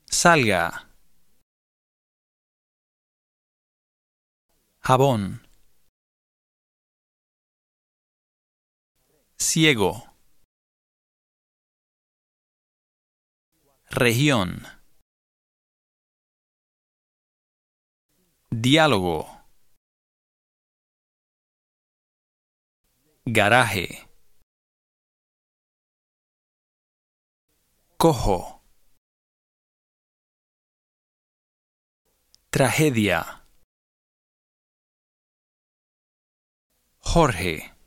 Salga. Jabón. Ciego. Región. Diálogo. Garaje. Cojo. Tragedia. Jorge.